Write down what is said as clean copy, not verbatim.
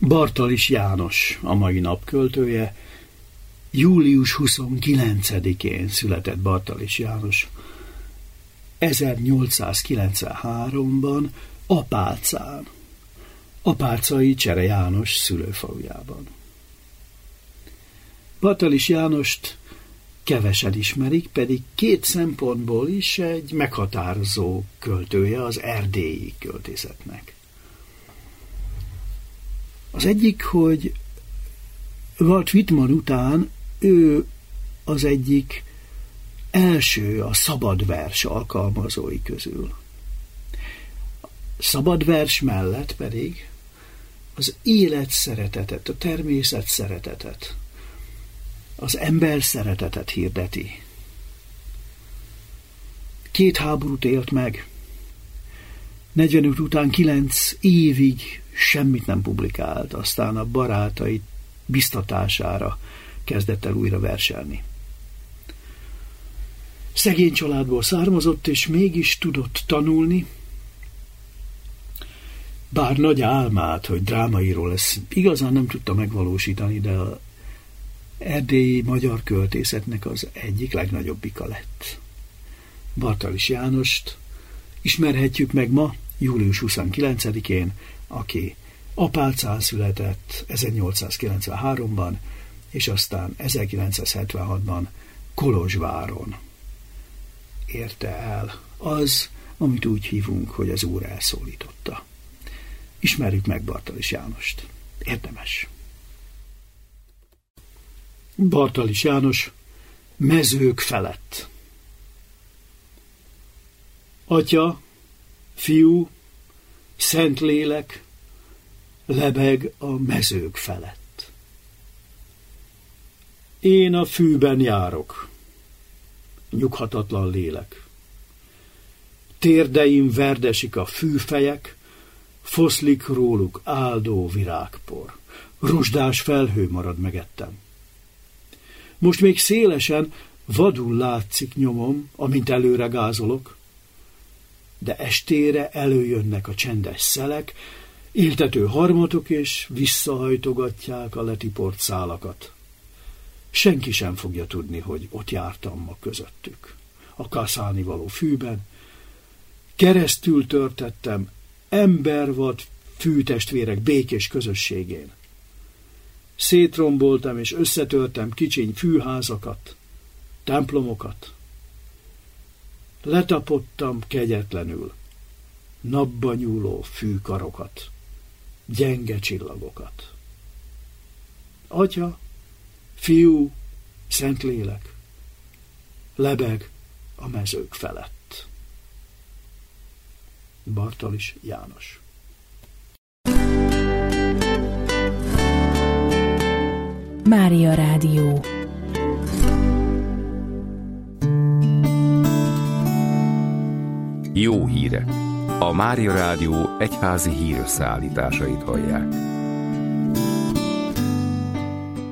Bartalis János a mai nap költője. Július 29-én született Bartalis János 1893-ban Apácán, apácai Csere János szülőfalujában. Bartalis Jánost kevesen ismerik, pedig két szempontból is egy meghatározó költője az erdélyi költészetnek. Az egyik, hogy Walt Whitman után ő az egyik első a szabadvers alkalmazói közül. Szabadvers mellett pedig az élet szeretetet, a természet szeretetet, az ember szeretetet hirdeti. 2 háborút élt meg, 45 után 9 évig semmit nem publikált, aztán a barátai biztatására kezdett el újra verselni. Szegény családból származott, és mégis tudott tanulni, bár nagy álmát, hogy drámaíró lesz, igazán nem tudta megvalósítani, de az erdélyi magyar költészetnek az egyik legnagyobbika lett. Bartalis Jánost ismerhetjük meg ma, július 29-én, aki Apácán született 1893-ban, és aztán 1976-ban Kolozsváron érte el az, amit úgy hívunk, hogy az Úr elszólította. Ismerjük meg Bartalis Jánost. Érdemes. Bartalis János, Mezők felett. Atya, Fiú, Szentlélek lebeg a mezők felett. Én a fűben járok, nyughatatlan lélek. Térdeim verdesik a fűfejek, foszlik róluk áldó virágpor. Rozsdás felhő marad megettem. Most még szélesen, vadul látszik nyomom, amint előre gázolok, de estére előjönnek a csendes szelek, éltető harmatok, és visszahajtogatják a letiport szálakat. Senki sem fogja tudni, hogy ott jártam ma közöttük, a kaszálni való fűben. Keresztül törtettem embervad fűtestvérek békés közösségén. Szétromboltam és összetörtem kicsiny fűházakat, templomokat. Letapottam kegyetlenül napba nyúló fűkarokat, gyenge csillagokat. Atya, Fiú, Szentlélek lebeg a mezők felett. Bartalis János. Mária Rádió. Jó hírek! A Mária Rádió egyházi hírösszeállításait hallják.